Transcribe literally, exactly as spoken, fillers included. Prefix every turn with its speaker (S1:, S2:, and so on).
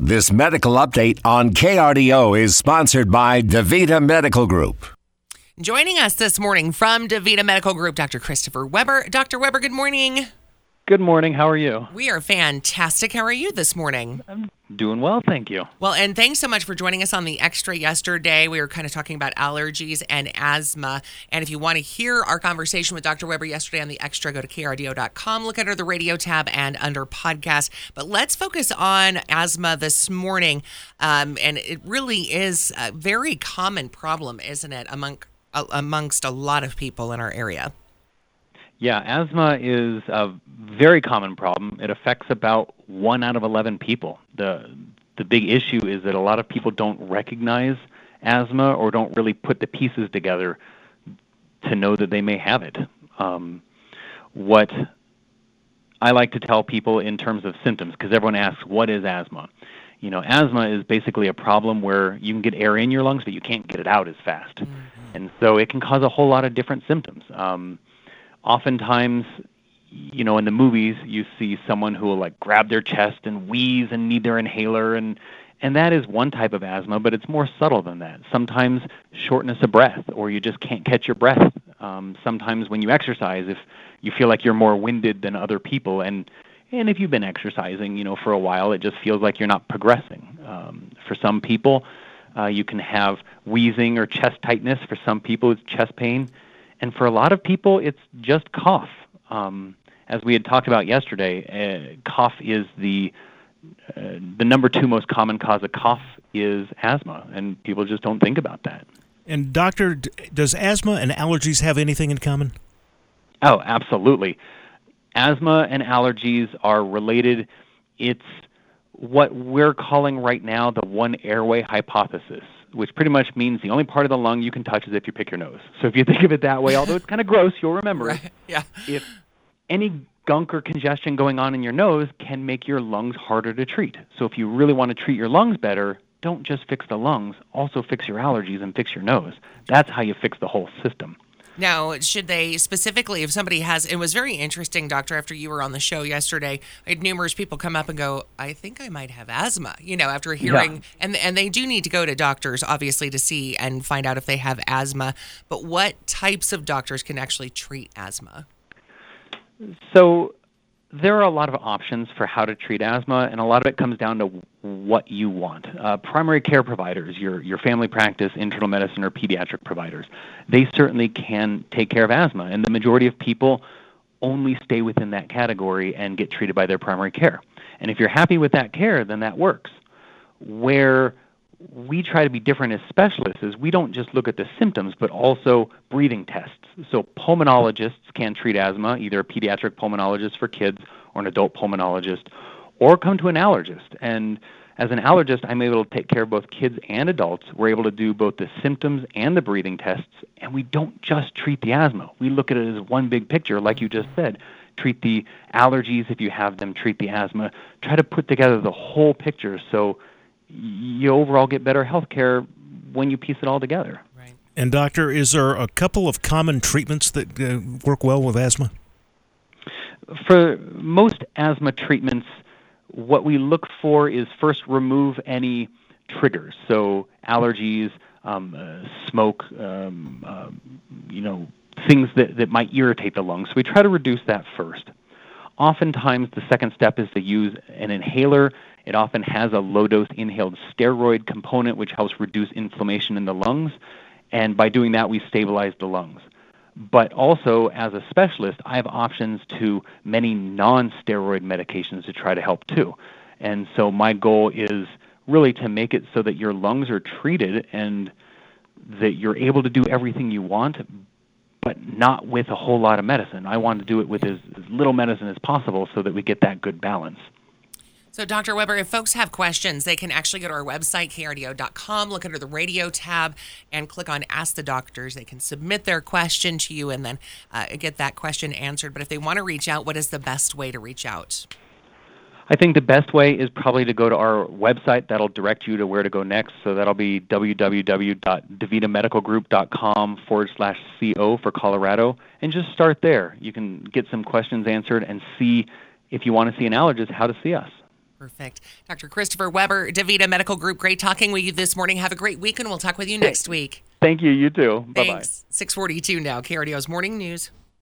S1: This medical update on K R D O is sponsored by DaVita Medical Group.
S2: Joining us this morning from DaVita Medical Group, Doctor Christopher Weber. Doctor Weber, good morning.
S3: Good morning. How are you?
S2: We are fantastic. How are you this morning?
S3: I'm doing well, thank you.
S2: Well, and thanks so much for joining us on the Extra yesterday. We were kind of talking about allergies and asthma. And if you want to hear our conversation with Doctor Weber yesterday on the Extra, go to K R D O dot com, look under the radio tab and under podcast. But let's focus on asthma this morning. Um, and it really is a very common problem, isn't it, among, uh, amongst a lot of people in our area?
S3: Yeah, asthma is a very common problem. It affects about one out of eleven people. The the big issue is that a lot of people don't recognize asthma or don't really put the pieces together to know that they may have it. Um, what I like to tell people in terms of symptoms, because everyone asks, what is asthma? You know, asthma is basically a problem where you can get air in your lungs, but you can't get it out as fast. Mm-hmm. And so it can cause a whole lot of different symptoms. Um, Oftentimes, you know, in the movies, you see someone who will like grab their chest and wheeze and need their inhaler, and and that is one type of asthma, but it's more subtle than that. Sometimes shortness of breath, or you just can't catch your breath. Um, sometimes when you exercise, if you feel like you're more winded than other people, and and if you've been exercising, you know, for a while, it just feels like you're not progressing. Um, for some people, uh, you can have wheezing or chest tightness. For some people, it's chest pain. And for a lot of people, it's just cough. Um, as we had talked about yesterday, uh, cough is the uh, the number two most common cause of cough is asthma, and people just don't think about that.
S4: And doctor, does asthma and allergies have anything in common?
S3: Oh, absolutely. Asthma and allergies are related. It's what we're calling right now the one airway hypothesis, which pretty much means the only part of the lung you can touch is if you pick your nose. So if you think of it that way, although it's kind of gross, you'll remember
S2: right.
S3: it.
S2: Yeah.
S3: If any gunk or congestion going on in your nose can make your lungs harder to treat. So if you really want to treat your lungs better, don't just fix the lungs, also fix your allergies and fix your nose. That's how you fix the whole system.
S2: Now, should they specifically, if somebody has, it was very interesting, Doctor, after you were on the show yesterday, I had numerous people come up and go, I think I might have asthma, you know, after hearing, yeah. and and they do need to go to doctors, obviously, to see and find out if they have asthma. But what types of doctors can actually treat asthma?
S3: So there are a lot of options for how to treat asthma, and a lot of it comes down to what you want. Uh, primary care providers, your your family practice, internal medicine, or pediatric providers, they certainly can take care of asthma, and the majority of people only stay within that category and get treated by their primary care. And if you're happy with that care, then that works. Where we try to be different as specialists is we don't just look at the symptoms, but also breathing tests. So pulmonologists can treat asthma, either a pediatric pulmonologist for kids or an adult pulmonologist, or come to an allergist. And as an allergist, I'm able to take care of both kids and adults. We're able to do both the symptoms and the breathing tests, and we don't just treat the asthma. We look at it as one big picture, like you just said. Treat the allergies if you have them, treat the asthma. Try to put together the whole picture so you overall get better health care when you piece it all together.
S2: Right.
S4: And doctor, is there a couple of common treatments that uh, work well with asthma?
S3: For most asthma treatments, what we look for is first remove any triggers. So allergies, um, uh, smoke, um, uh, you know, things that, that might irritate the lungs. So we try to reduce that first. Oftentimes, the second step is to use an inhaler. It often has a low-dose inhaled steroid component, which helps reduce inflammation in the lungs. And by doing that, we stabilize the lungs. But also, as a specialist, I have options to many non-steroid medications to try to help too. And so my goal is really to make it so that your lungs are treated and that you're able to do everything you want, but not with a whole lot of medicine. I want to do it with as, as little medicine as possible so that we get that good balance.
S2: So, Doctor Weber, if folks have questions, they can actually go to our website, K R D O dot com, look under the radio tab, and click on Ask the Doctors. They can submit their question to you and then uh, get that question answered. But if they want to reach out, what is the best way to reach out?
S3: I think the best way is probably to go to our website. That'll direct you to where to go next. So that'll be w w w dot davita medical group dot com forward slash co for Colorado. And just start there. You can get some questions answered and see, if you want to see an allergist, how to see us.
S2: Perfect. Doctor Christopher Weber, DaVita Medical Group, great talking with you this morning. Have a great week, and we'll talk with you next week.
S3: Thank you. You too. Bye-bye.
S2: Thanks. six forty-two now, K R D O's Morning News.